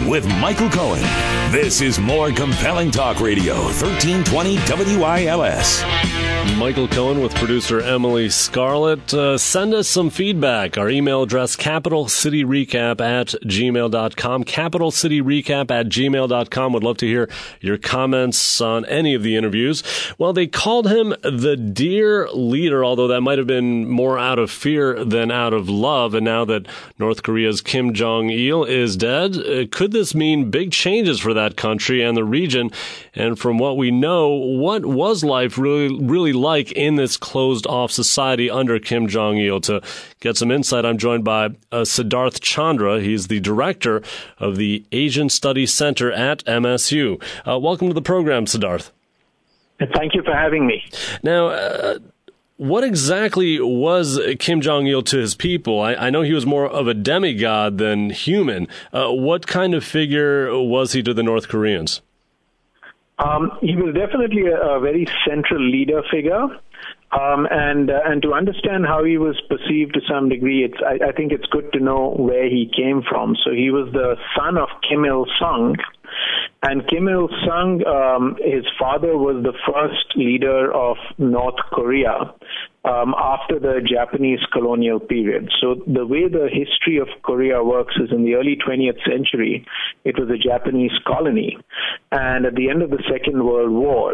with Michael Cohen. This is More Compelling Talk Radio, 1320 WILS. Michael Cohen with producer Emily Scarlett. Send us some feedback. Our email address, capitalcityrecap@gmail.com. capitalcityrecap@gmail.com. Would love to hear your comments on any of the interviews. Well, they called him the Dear Leader, although that might have been more out of fear than out of love. And now that North Korea's Kim Jong-il is dead, could this mean big changes for that country and the region? And from what we know, what was life really like in this closed-off society under Kim Jong-il? To get some insight, I'm joined by Siddharth Chandra. He's the director of the Asian Studies Center at MSU. Welcome to the program, Siddharth. Thank you for having me. Now, what exactly was Kim Jong-il to his people? I know he was more of a demigod than human. What kind of figure was he to the North Koreans? He was definitely a very central leader figure. And to understand how he was perceived to some degree, I think it's good to know where he came from. So he was the son of Kim Il-sung. And Kim Il-sung, his father was the first leader of North Korea after the Japanese colonial period. So the way the history of Korea works is in the early 20th century, it was a Japanese colony. And at the end of the Second World War,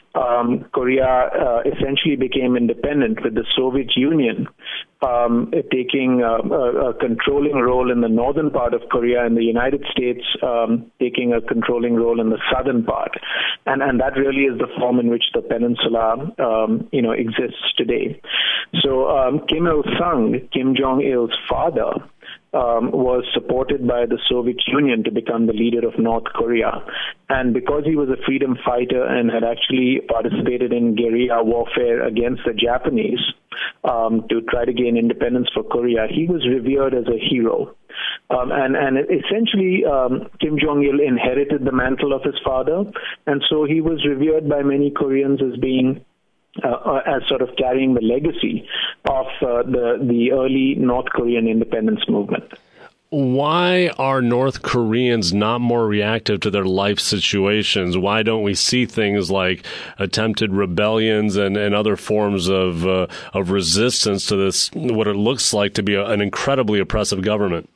Korea essentially became independent, with the Soviet Union taking a controlling role in the northern part of Korea and the United States taking a controlling role in the southern part. And that really is the form in which the peninsula, exists today. So Kim Il-sung, Kim Jong-il's father, was supported by the Soviet Union to become the leader of North Korea. And because he was a freedom fighter and had actually participated in guerrilla warfare against the Japanese to try to gain independence for Korea, he was revered as a hero. And essentially, Kim Jong-il inherited the mantle of his father, and so he was revered by many Koreans as being as sort of carrying the legacy of the early North Korean independence movement. Why are North Koreans not more reactive to their life situations? Why don't we see things like attempted rebellions and other forms of resistance to this, what it looks like to be an incredibly oppressive government?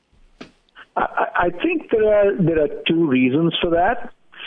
I think there are two reasons for that.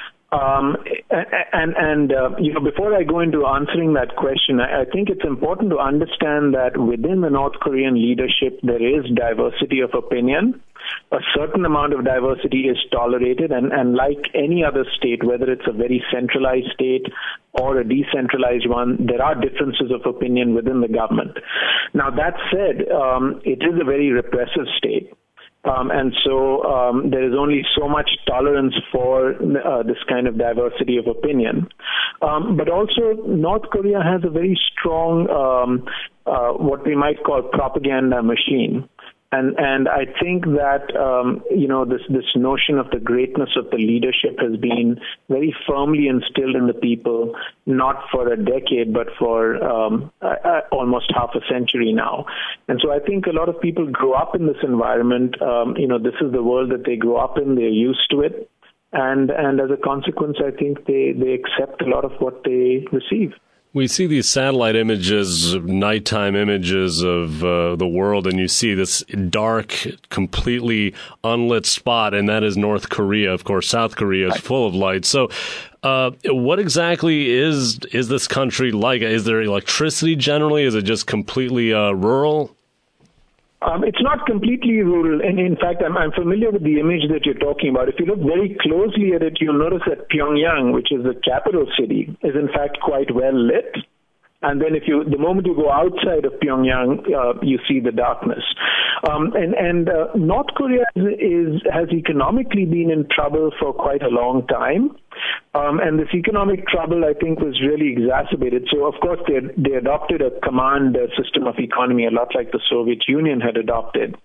Before I go into answering that question, I think it's important to understand that within the North Korean leadership, there is diversity of opinion. A certain amount of diversity is tolerated, and like any other state, whether it's a very centralized state or a decentralized one, there are differences of opinion within the government. Now, that said, it is a very repressive state. And so there is only so much tolerance for this kind of diversity of opinion. But also, North Korea has a very strong, what we might call propaganda machine. And I think that, this notion of the greatness of the leadership has been very firmly instilled in the people, not for a decade, but for almost half a century now. And so I think a lot of people grow up in this environment. This is the world that they grow up in. They're used to it. And as a consequence, I think they accept a lot of what they receive. We see these satellite images, nighttime images of the world, and you see this dark, completely unlit spot, and that is North Korea. Of course, South Korea is full of light. So what exactly is this country like? Is there electricity generally? Is it just completely rural? It's not completely rural, and in fact, I'm familiar with the image that you're talking about. If you look very closely at it, you'll notice that Pyongyang, which is the capital city, is in fact quite well lit. And then the moment you go outside of Pyongyang, you see the darkness. North Korea has economically been in trouble for quite a long time. And this economic trouble, I think, was really exacerbated. So, of course, they adopted a command system of economy, a lot like the Soviet Union had adopted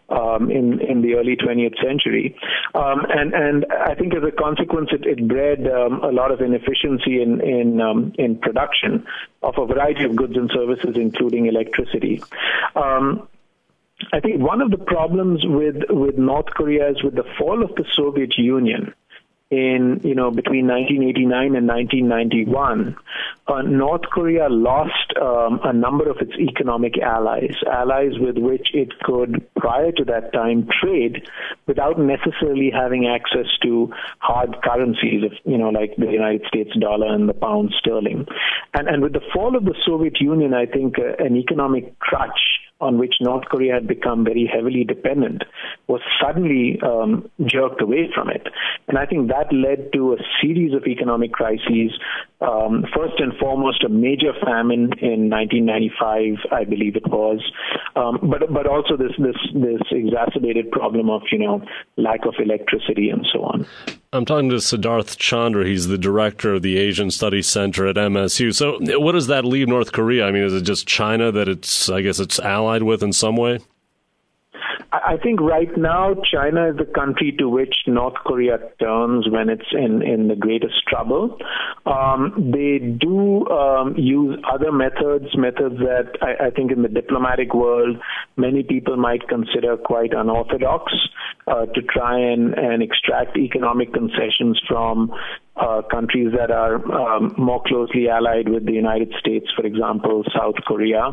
in the early 20th century. And I think as a consequence, it bred a lot of inefficiency in production of a variety of goods and services, including electricity. I think one of the problems with North Korea is with the fall of the Soviet Union in, between 1989 and 1991, North Korea lost a number of its economic allies with which it could, prior to that time, trade without necessarily having access to hard currencies of, like the United States dollar and the pound sterling. And with the fall of the Soviet Union, I think an economic crutch on which North Korea had become very heavily dependent was suddenly jerked away from it. And I think that led to a series of economic crises. First and foremost, a major famine in 1995, I believe it was, but also this exacerbated problem of lack of electricity and so on. I'm talking to Siddharth Chandra. He's the director of the Asian Studies Center at MSU. So what does that leave North Korea? I mean, is it just China that it's allied with in some way? I think right now China is the country to which North Korea turns when it's in the greatest trouble. They do use other methods that I think in the diplomatic world many people might consider quite unorthodox, to try and extract economic concessions from countries that are more closely allied with the United States, for example, South Korea.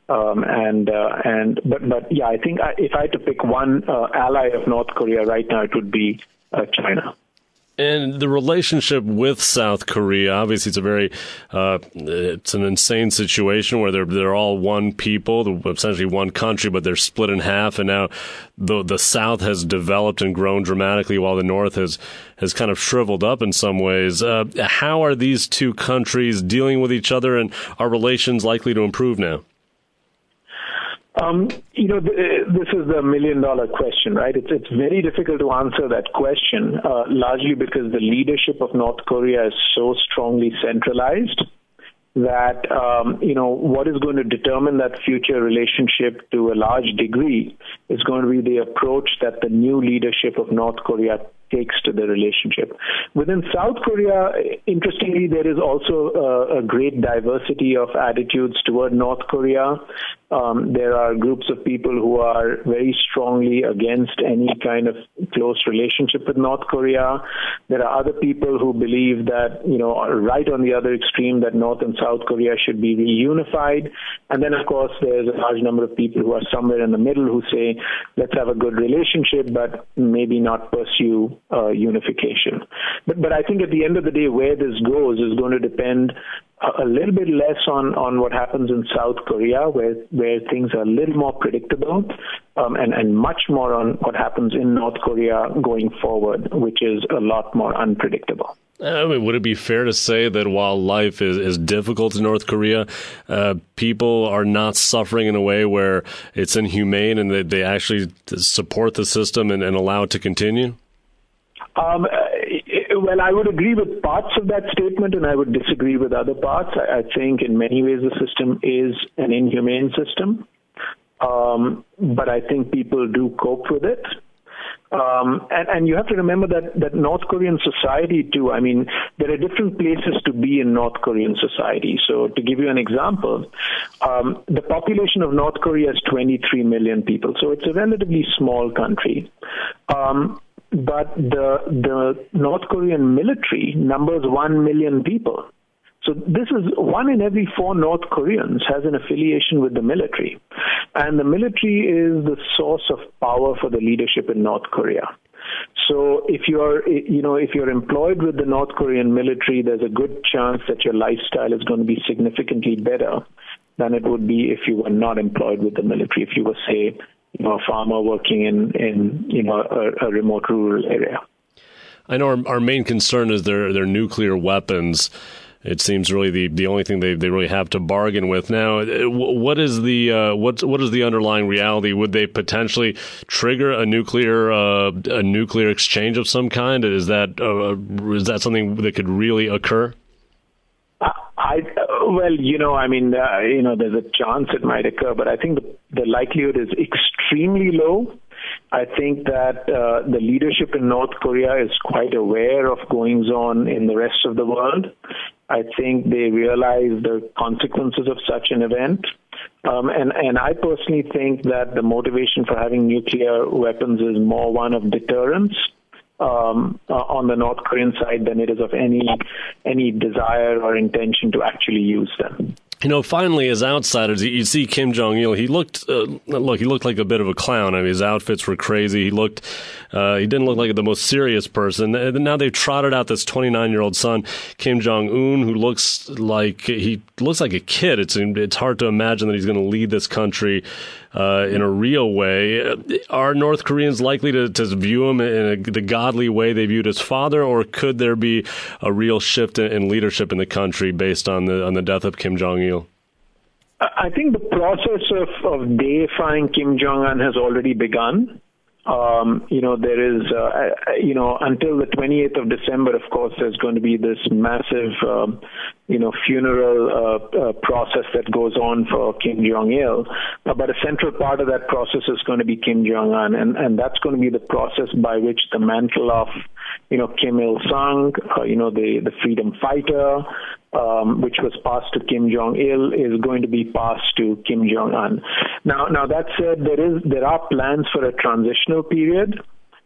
But yeah, I think if I had to pick one ally of North Korea right now, it would be China. And the relationship with South Korea, obviously, it's an insane situation where they're all one people, essentially one country, but they're split in half. And now the South has developed and grown dramatically, while the North has kind of shriveled up in some ways. How are these two countries dealing with each other, and are relations likely to improve now? This is the million-dollar question, right? It's very difficult to answer that question, largely because the leadership of North Korea is so strongly centralized that, what is going to determine that future relationship to a large degree is going to be the approach that the new leadership of North Korea takes to the relationship. Within South Korea, interestingly, there is also a great diversity of attitudes toward North Korea. There are groups of people who are very strongly against any kind of close relationship with North Korea. There are other people who believe that, are right on the other extreme, that North and South Korea should be reunified. And then, of course, there's a large number of people who are somewhere in the middle who say, let's have a good relationship, but maybe not pursue unification. But I think at the end of the day, where this goes is going to depend a little bit less on what happens in South Korea, where things are a little more predictable, and much more on what happens in North Korea going forward, which is a lot more unpredictable. Would it be fair to say that while life is difficult in North Korea, people are not suffering in a way where it's inhumane, and that they actually support the system and allow it to continue? Well, I would agree with parts of that statement, and I would disagree with other parts. I think in many ways the system is an inhumane system, but I think people do cope with it. And you have to remember that North Korean society too, I mean, there are different places to be in North Korean society. So to give you an example, the population of North Korea is 23 million people. So it's a relatively small country. But the North Korean military numbers 1 million people. So this is 1 in every 4 North Koreans has an affiliation with the military. And the military is the source of power for the leadership in North Korea. So if you're employed with the North Korean military, there's a good chance that your lifestyle is going to be significantly better than it would be if you were not employed with the military, if you were, say, a farmer working in a remote rural area. I know our main concern is their nuclear weapons. It seems really the only thing they really have to bargain with now. What is the underlying reality? Would they potentially trigger a nuclear exchange of some kind? Is that something that could really occur? There's a chance it might occur, but I think the likelihood is extremely low. I think that the leadership in North Korea is quite aware of goings-on in the rest of the world. I think they realize the consequences of such an event. And I personally think that the motivation for having nuclear weapons is more one of deterrence on the North Korean side than it is of any desire or intention to actually use them. Finally, as outsiders, you see Kim Jong-il. He looked like a bit of a clown. I mean, his outfits were crazy. He didn't look like the most serious person. And now they've trotted out this 29-year-old son, Kim Jong-un, who looks like a kid. It's hard to imagine that he's going to lead this country in a real way. Are North Koreans likely to view him in the godly way they viewed his father, or could there be a real shift in leadership in the country based on the death of Kim Jong-il? I think the process of deifying Kim Jong-un has already begun. There is, until the 28th of December, of course, there's going to be this massive, funeral process that goes on for Kim Jong-il. But a central part of that process is going to be Kim Jong-un, and that's going to be the process by which the mantle of, Kim Il-sung, the freedom fighter, which was passed to Kim Jong-il, is going to be passed to Kim Jong-un. Now that said, there are plans for a transitional period.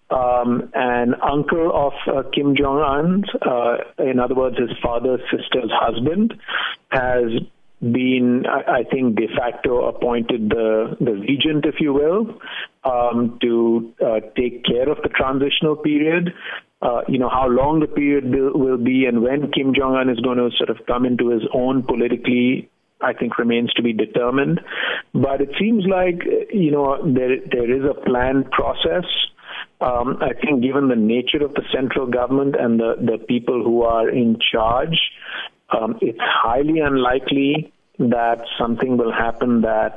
An uncle of Kim Jong-un's, in other words, his father's sister's husband, has been, I think, de facto appointed the regent, if you will, to take care of the transitional period. How long the period will be and when Kim Jong-un is going to sort of come into his own politically, I think remains to be determined. But it seems like, there is a planned process. I think given the nature of the central government and the people who are in charge, it's highly unlikely that something will happen that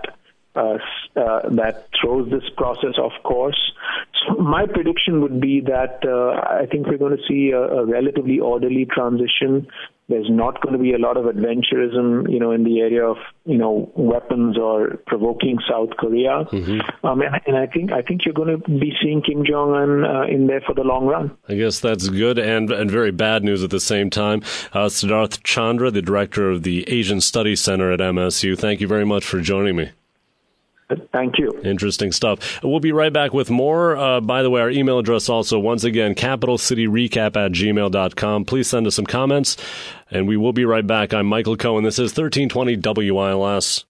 throws this process off course. So my prediction would be that I think we're going to see a relatively orderly transition. There's not going to be a lot of adventurism, in the area of, weapons or provoking South Korea. Mm-hmm. And I think you're going to be seeing Kim Jong-un in there for the long run. I guess that's good and very bad news at the same time. Siddharth Chandra, the director of the Asian Studies Center at MSU, thank you very much for joining me. Thank you. Interesting stuff. We'll be right back with more. By the way, our email address also, once again, capitalcityrecap@gmail.com. Please send us some comments, and we will be right back. I'm Michael Cohen. This is 1320 WILS.